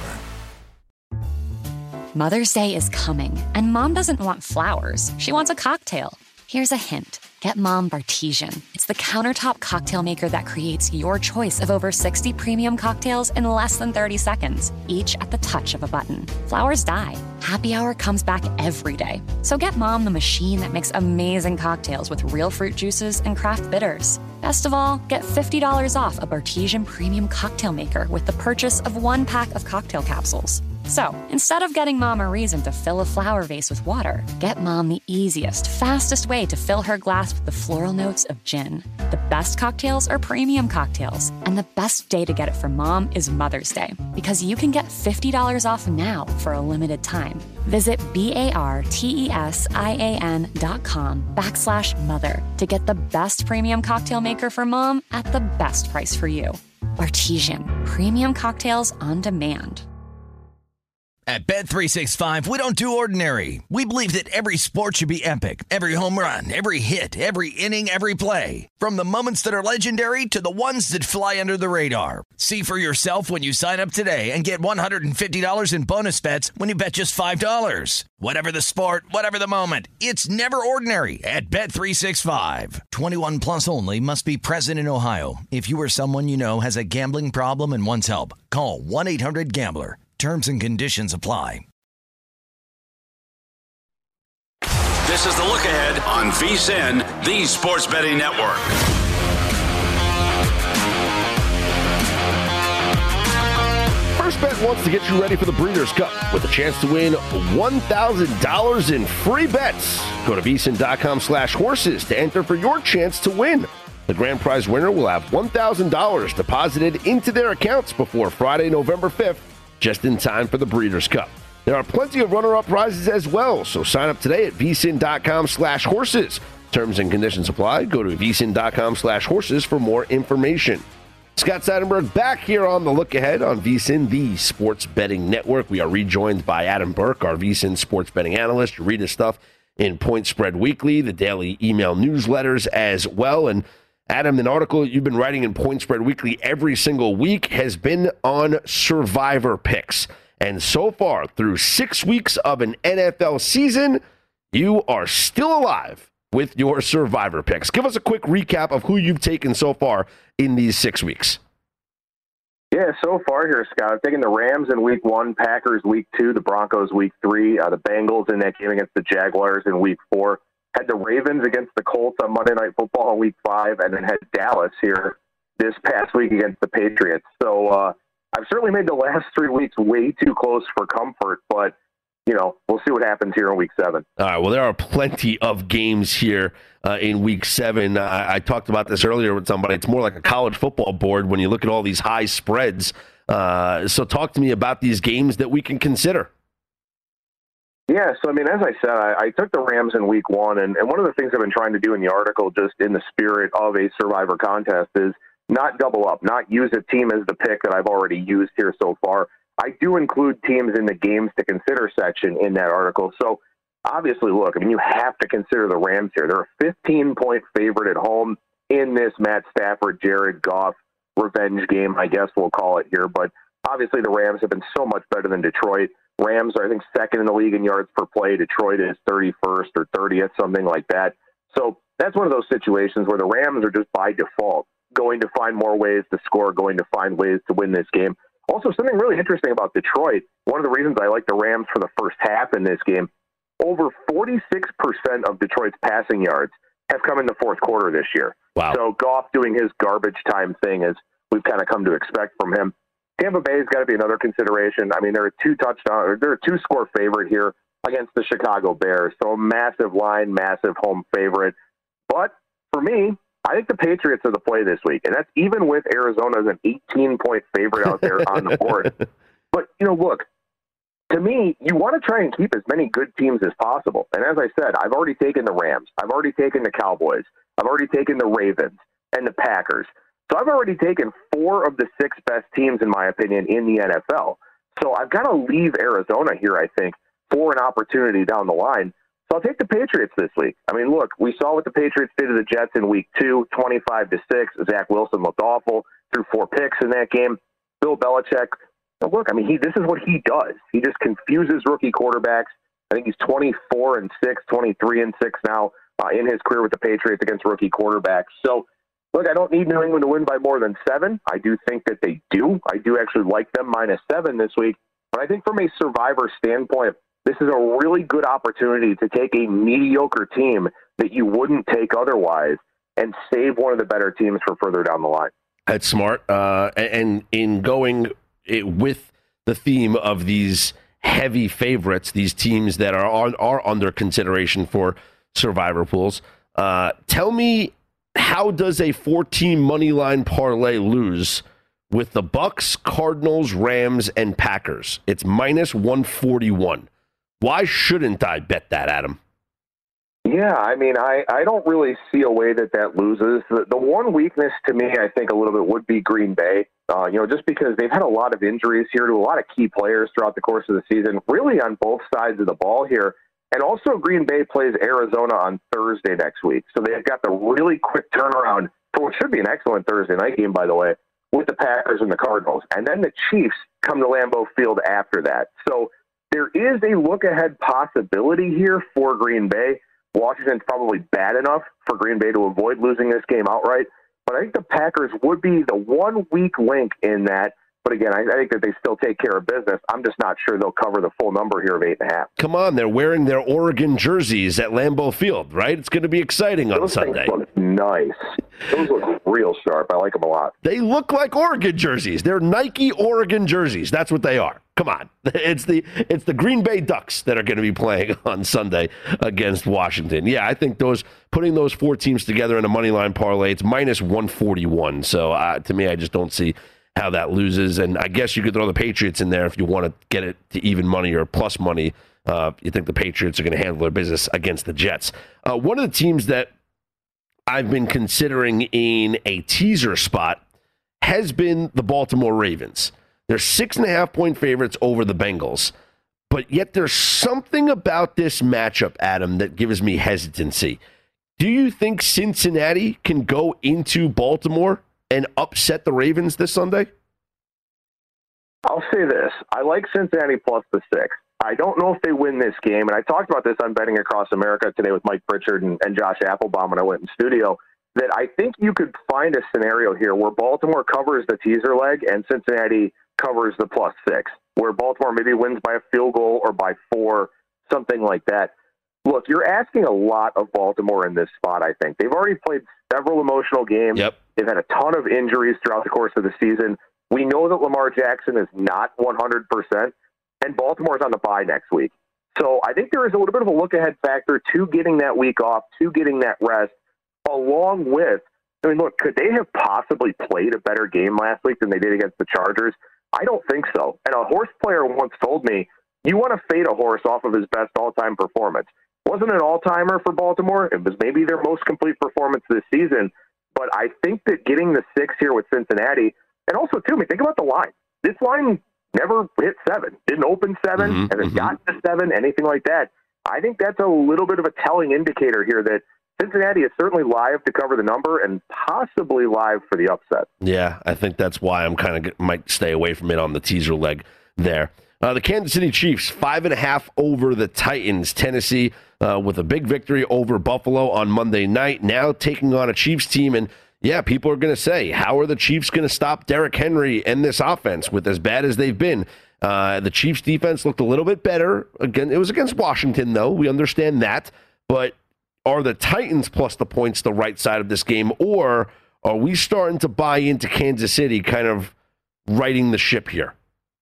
Mother's Day is coming, and Mom doesn't want flowers. She wants a cocktail. Here's a hint. Get Mom Bartesian. It's the countertop cocktail maker that creates your choice of over sixty premium cocktails in less than thirty seconds, each at the touch of a button. Flowers die. Happy Hour comes back every day. So get Mom the machine that makes amazing cocktails with real fruit juices and craft bitters. Best of all, get fifty dollars off a Bartesian premium cocktail maker with the purchase of one pack of cocktail capsules. So, instead of getting Mom a reason to fill a flower vase with water, get Mom the easiest, fastest way to fill her glass with the floral notes of gin. The best cocktails are premium cocktails, and the best day to get it for Mom is Mother's Day, because you can get fifty dollars off now for a limited time. Visit B-A-R-T-E-S-I-A-N dot com backslash mother to get the best premium cocktail maker for Mom at the best price for you. Bartesian, premium cocktails on demand. At Bet three sixty-five, we don't do ordinary. We believe that every sport should be epic. Every home run, every hit, every inning, every play. From the moments that are legendary to the ones that fly under the radar. See for yourself when you sign up today and get one hundred fifty dollars in bonus bets when you bet just five dollars. Whatever the sport, whatever the moment, it's never ordinary at Bet three sixty-five. twenty-one plus only. Must be present in Ohio. If you or someone you know has a gambling problem and wants help, call one eight hundred gambler. Terms and conditions apply. This is the look ahead on VSiN, the Sports Betting Network. First Bet wants to get you ready for the Breeders' Cup with a chance to win one thousand dollars in free bets. Go to VSiN.com slash horses to enter for your chance to win. The grand prize winner will have one thousand dollars deposited into their accounts before Friday, November fifth. Just in time for the Breeders' Cup. There are plenty of runner-up prizes as well, so sign up today at VSiN.com slash horses. Terms and conditions apply. Go to VSiN.com slash horses for more information. Scott Seidenberg back here on the Look Ahead on VSiN, the Sports Betting Network. We are rejoined by Adam Burke, our VSiN Sports Betting Analyst. You read his stuff in Point Spread Weekly, the daily email newsletters as well, and Adam, an article you've been writing in Point Spread Weekly every single week has been on survivor picks. And so far, through six weeks of an N F L season, you are still alive with your survivor picks. Give us a quick recap of who you've taken so far in these six weeks. Yeah, so far here, Scott, I've taken the Rams in week one, Packers week two, the Broncos week three, uh, the Bengals in that game against the Jaguars in week four. Had the Ravens against the Colts on Monday Night Football in week five, and then had Dallas here this past week against the Patriots. So uh, I've certainly made the last three weeks way too close for comfort, but, you know, we'll see what happens here in week seven. All right, well, there are plenty of games here uh, in week seven. I, I talked about this earlier with somebody. It's more like a college football board when you look at all these high spreads. Uh, so talk to me about these games that we can consider. Yeah, so I mean, as I said, I, I took the Rams in week one, and, and one of the things I've been trying to do in the article, just in the spirit of a survivor contest, is not double up, not use a team as the pick that I've already used here so far. I do include teams in the games to consider section in that article. So obviously, look, I mean, you have to consider the Rams here. They're a fifteen-point favorite at home in this Matt Stafford, Jared Goff revenge game, I guess we'll call it here. But obviously, the Rams have been so much better than Detroit. Rams are, I think, second in the league in yards per play. Detroit is thirty-first or thirtieth, something like that. So that's one of those situations where the Rams are just by default going to find more ways to score, going to find ways to win this game. Also, something really interesting about Detroit, one of the reasons I like the Rams for the first half in this game, over forty-six percent of Detroit's passing yards have come in the fourth quarter this year. Wow. So Goff doing his garbage time thing as we've kind of come to expect from him. Tampa Bay's got to be another consideration. I mean, they're a two touchdown, or they're a two score favorite here against the Chicago Bears. So a massive line, massive home favorite. But for me, I think the Patriots are the play this week, and that's even with Arizona as an eighteen point favorite out there on the board. But, you know, look, to me, you want to try and keep as many good teams as possible. And as I said, I've already taken the Rams. I've already taken the Cowboys. I've already taken the Ravens and the Packers. So I've already taken four of the six best teams, in my opinion, in the N F L. So I've got to leave Arizona here, I think, for an opportunity down the line. So I'll take the Patriots this week. I mean, look, we saw what the Patriots did to the Jets in week two, twenty-five to six. Zach Wilson looked awful, threw four picks in that game. Bill Belichick, look, I mean, he this is what he does. He just confuses rookie quarterbacks. I think he's twenty-four and six, twenty-three and six now uh, in his career with the Patriots against rookie quarterbacks. So, look, I don't need New England to win by more than seven. I do think that they do. I do actually like them minus seven this week. But I think from a survivor standpoint, this is a really good opportunity to take a mediocre team that you wouldn't take otherwise and save one of the better teams for further down the line. That's smart. Uh, and in going it with the theme of these heavy favorites, these teams that are on, are under consideration for survivor pools, uh, tell me, how does a four-team money line parlay lose with the Bucks, Cardinals, Rams, and Packers? It's minus one forty-one. Why shouldn't I bet that, Adam? Yeah, I mean, I, I don't really see a way that that loses. The, the one weakness to me, I think, a little bit would be Green Bay. Uh, you know, just because they've had a lot of injuries here to a lot of key players throughout the course of the season, really on both sides of the ball here. And also Green Bay plays Arizona on Thursday next week. So they've got the really quick turnaround for what should be an excellent Thursday night game, by the way, with the Packers and the Cardinals. And then the Chiefs come to Lambeau Field after that. So there is a look-ahead possibility here for Green Bay. Washington's probably bad enough for Green Bay to avoid losing this game outright. But I think the Packers would be the one weak link in that. But again, I, I think that they still take care of business. I'm just not sure they'll cover the full number here of eight and a half. Come on, they're wearing their Oregon jerseys at Lambeau Field, right? It's going to be exciting on Those Sunday. Things look nice. Those look real sharp. I like them a lot. They look like Oregon jerseys. They're Nike Oregon jerseys. That's what they are. Come on. It's the it's the Green Bay Ducks that are going to be playing on Sunday against Washington. Yeah, I think those putting those four teams together in a money line parlay, it's minus one forty-one. So uh, to me, I just don't see how that loses. And I guess you could throw the Patriots in there if you want to get it to even money or plus money. Uh, you think the Patriots are going to handle their business against the Jets. Uh, one of the teams that I've been considering in a teaser spot has been the Baltimore Ravens. They're six and a half point favorites over the Bengals. But yet there's something about this matchup, Adam, that gives me hesitancy. Do you think Cincinnati can go into Baltimore and upset the Ravens this Sunday? I'll say this. I like Cincinnati plus the six. I don't know if they win this game, and I talked about this on Betting Across America today with Mike Pritchard and, and Josh Applebaum when I went in studio, that I think you could find a scenario here where Baltimore covers the teaser leg and Cincinnati covers the plus six, where Baltimore maybe wins by a field goal or by four, something like that. Look, you're asking a lot of Baltimore in this spot, I think. They've already played several emotional games. Yep. They've had a ton of injuries throughout the course of the season. We know that Lamar Jackson is not one hundred percent, and Baltimore's on the bye next week. So I think there is a little bit of a look-ahead factor to getting that week off, to getting that rest, along with, I mean, look, could they have possibly played a better game last week than they did against the Chargers? I don't think so. And a horse player once told me, you want to fade a horse off of his best all-time performance. It wasn't an all-timer for Baltimore. It was maybe their most complete performance this season. But I think that getting the six here with Cincinnati, and also, too, I mean, think about the line. This line never hit seven. Didn't open seven, Mm-hmm, and it mm-hmm. got to seven, anything like that. I think that's a little bit of a telling indicator here that Cincinnati is certainly live to cover the number and possibly live for the upset. Yeah, I think that's why I'm kind of might stay away from it on the teaser leg there. Uh, the Kansas City Chiefs, five and a half over the Titans. Tennessee uh, with a big victory over Buffalo on Monday night. Now taking on a Chiefs team. And, yeah, people are going to say, how are the Chiefs going to stop Derrick Henry and this offense with as bad as they've been? Uh, the Chiefs defense looked a little bit better. Again, it was against Washington, though. We understand that. But are the Titans plus the points the right side of this game, or are we starting to buy into Kansas City kind of righting the ship here?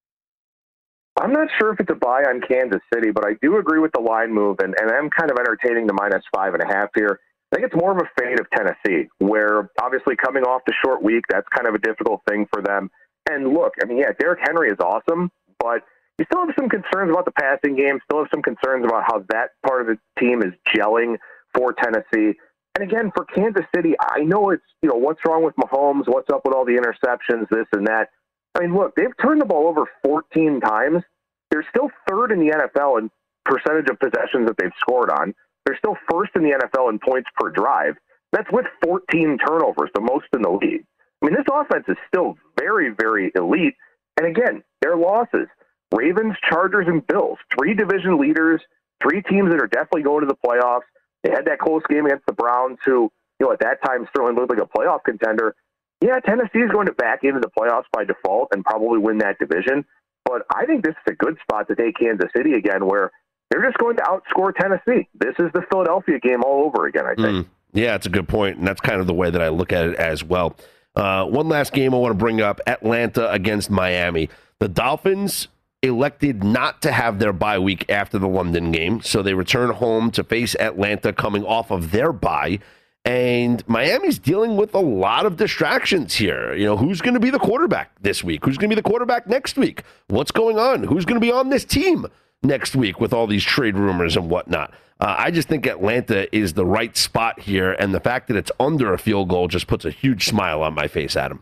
I'm not sure if it's a buy on Kansas City, but I do agree with the line move, and, and I'm kind of entertaining the minus five and a half here. I think it's more of a fade of Tennessee, where obviously coming off the short week, that's kind of a difficult thing for them. And look, I mean, yeah, Derrick Henry is awesome, but you still have some concerns about the passing game, still have some concerns about how that part of the team is gelling for Tennessee. And again, for Kansas City, I know it's, you know, what's wrong with Mahomes, what's up with all the interceptions, this and that. I mean, look, they've turned the ball over fourteen times. They're still third in the N F L in percentage of possessions that they've scored on. They're still first in the N F L in points per drive. That's with fourteen turnovers, the most in the league. I mean, this offense is still very, very elite. And again, their losses, Ravens, Chargers, and Bills, three division leaders, three teams that are definitely going to the playoffs. They had that close game against the Browns, who, you know, at that time certainly looked like a playoff contender. Yeah, Tennessee is going to back into the playoffs by default and probably win that division. But I think this is a good spot to take Kansas City again, where they're just going to outscore Tennessee. This is the Philadelphia game all over again, I think. Mm, yeah, it's a good point, and that's kind of the way that I look at it as well. Uh, one last game I want to bring up, Atlanta against Miami. The Dolphins elected not to have their bye week after the London game, so they return home to face Atlanta coming off of their bye. And Miami's dealing with a lot of distractions here. You know, who's going to be the quarterback this week? Who's going to be the quarterback next week? What's going on? Who's going to be on this team next week with all these trade rumors and whatnot? Uh, I just think Atlanta is the right spot here, and the fact that it's under a field goal just puts a huge smile on my face, Adam.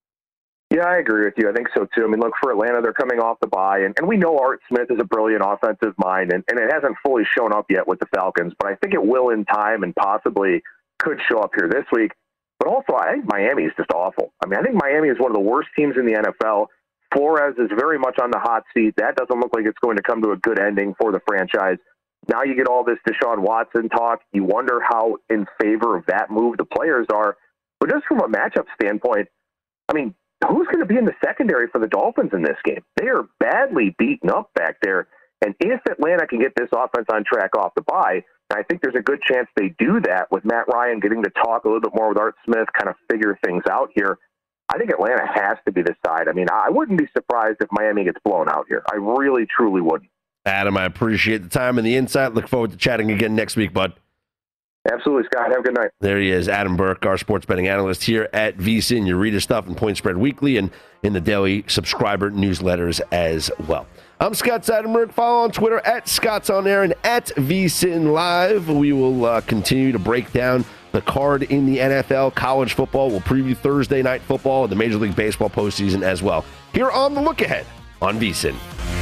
Yeah, I agree with you. I think so, too. I mean, look, for Atlanta, they're coming off the bye, and, and we know Art Smith is a brilliant offensive mind, and, and it hasn't fully shown up yet with the Falcons, but I think it will in time and possibly could show up here this week. But also, I think Miami is just awful. I mean, I think Miami is one of the worst teams in the N F L. Flores is very much on the hot seat. That doesn't look like it's going to come to a good ending for the franchise. Now you get all this Deshaun Watson talk. You wonder how in favor of that move the players are. But just from a matchup standpoint, I mean, who's going to be in the secondary for the Dolphins in this game? They are badly beaten up back there. And if Atlanta can get this offense on track off the bye, I think there's a good chance they do that with Matt Ryan getting to talk a little bit more with Art Smith, kind of figure things out here. I think Atlanta has to be the side. I mean, I wouldn't be surprised if Miami gets blown out here. I really, truly wouldn't. Adam, I appreciate the time and the insight. Look forward to chatting again next week, bud. Absolutely, Scott. Have a good night. There he is, Adam Burke, our sports betting analyst here at VSiN. You read his stuff in Point Spread Weekly and in the daily subscriber newsletters as well. I'm Scott Seidenberg. Follow on Twitter at Scott's On Air and at VSiN Live. We will uh, continue to break down the card in the N F L, college football. We'll preview Thursday night football and the Major League Baseball postseason as well. Here on The Look Ahead on VSiN.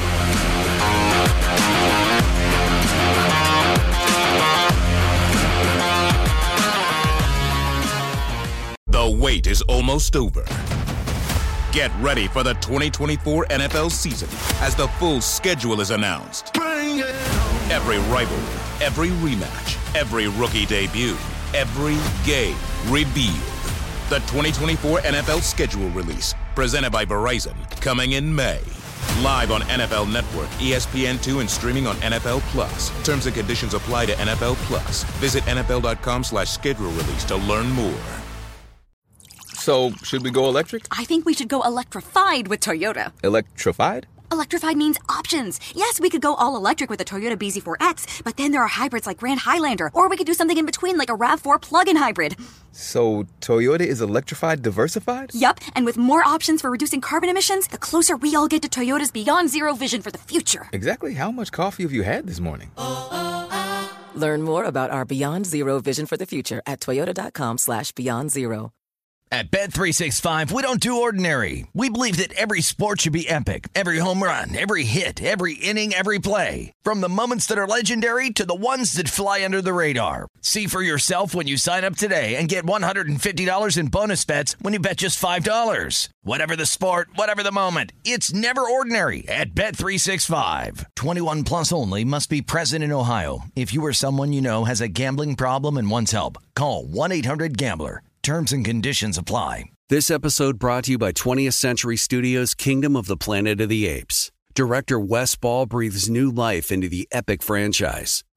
The wait is almost over. Get ready for the twenty twenty-four N F L season as the full schedule is announced. Every rivalry, every rematch, every rookie debut, every game revealed. The twenty twenty-four N F L schedule release, presented by Verizon, coming in May. Live on N F L Network, E S P N two, and streaming on N F L Plus. Terms and conditions apply to N F L Plus. Visit N F L dot com slash schedule release to learn more. So, should we go electric? I think we should go electrified with Toyota. Electrified? Electrified means options. Yes, we could go all electric with a Toyota B Z four X, but then there are hybrids like Grand Highlander, or we could do something in between like a RAV four plug-in hybrid. So, Toyota is electrified diversified? Yup, and with more options for reducing carbon emissions, the closer we all get to Toyota's Beyond Zero vision for the future. Exactly how much coffee have you had this morning? Learn more about our Beyond Zero vision for the future at toyota.com slash beyond zero. At Bet three sixty-five, we don't do ordinary. We believe that every sport should be epic. Every home run, every hit, every inning, every play. From the moments that are legendary to the ones that fly under the radar. See for yourself when you sign up today and get one hundred fifty dollars in bonus bets when you bet just five dollars. Whatever the sport, whatever the moment, it's never ordinary at Bet three sixty-five. twenty-one plus only. Must be present in Ohio. If you or someone you know has a gambling problem and wants help, call one eight hundred gambler. Terms and conditions apply. This episode brought to you by twentieth Century Studios' Kingdom of the Planet of the Apes. Director Wes Ball breathes new life into the epic franchise.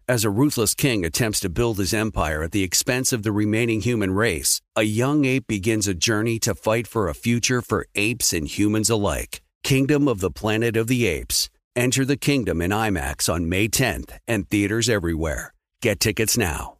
As a ruthless king attempts to build his empire at the expense of the remaining human race, a young ape begins a journey to fight for a future for apes and humans alike. Kingdom of the Planet of the Apes. Enter the kingdom in IMAX on May tenth and theaters everywhere. Get tickets now.